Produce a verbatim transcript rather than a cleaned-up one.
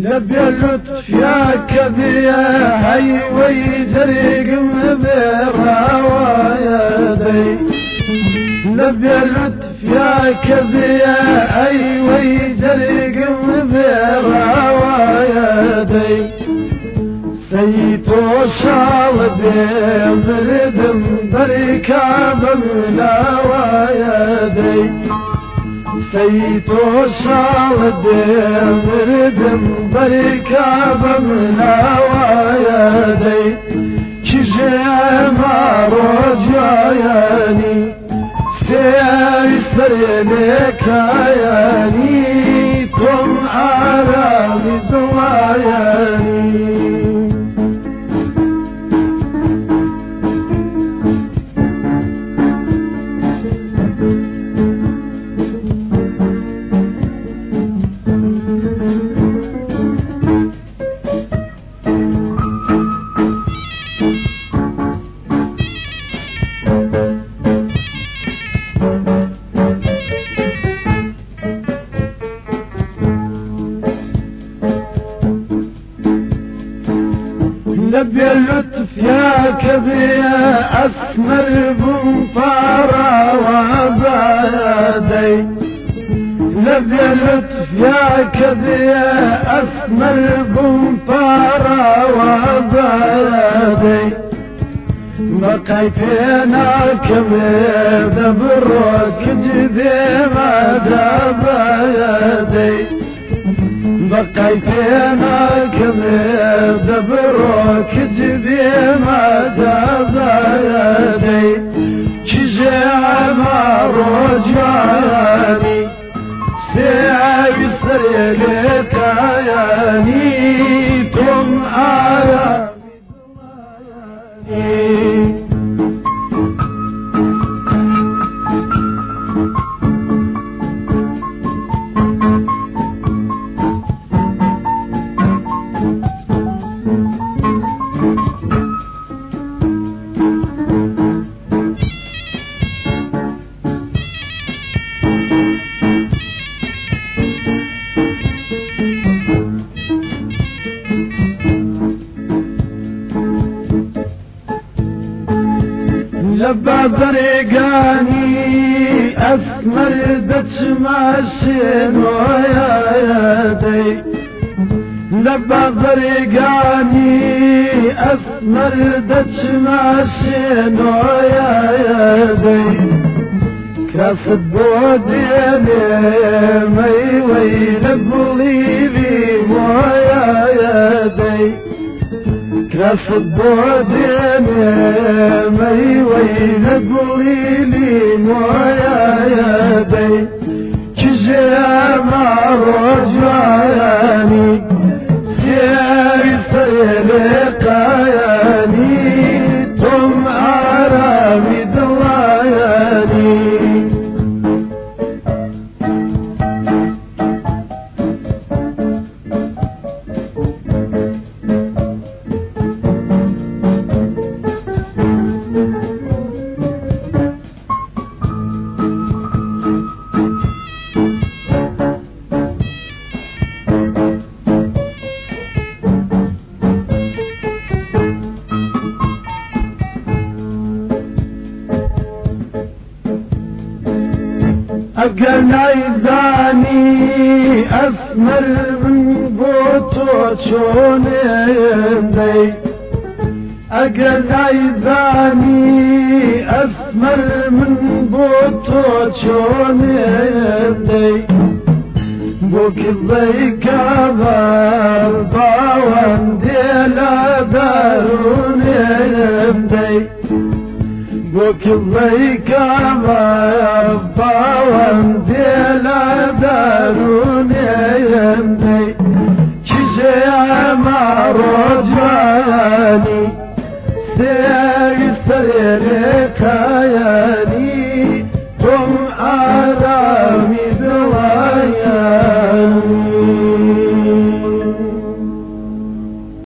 لبي اللطف يا كبيا هاي ويجرق مبراويدي لبي اللطف يا كبيا هاي ويجرق مبراويدي سيتو شال بردم بركاب ملاويدي سيتو شال بردم بركاب ملاويدي كجما رجعياني سيري سريلك عياني تم عرامي زواياني لبي اللطف يا كبير أسمر بمطارة وعبادي لبي اللطف يا كبير أسمر بمطارة وعبادي بقيتنا كبير دبروك جدي ما جابادي بقيتنا كبير دبروك جدي ما زادي كجامع رجعاني سيعي سريلك عياني تم عياني لبى بريقاني أسمر دتشماشين ويا يدي لبى بريقاني أسمر دتشماشين ويا يدي كاسد بوديني مي ويلب ليلي ويا يدي كاسد بوديني مي ويلب ليلي ويا يدي كجامع رجعاني سيري سيلك عياني تم عرامي دواياني أقل عيزاني أسمر من بوتو شوني أقل عيزاني أسمر من بوتو شوني بوك الضيكابة باوان ديلا داروني بوك الضيكابة باوان ديلا داروني يمدي كجامع رجعاني سيري سيري كايا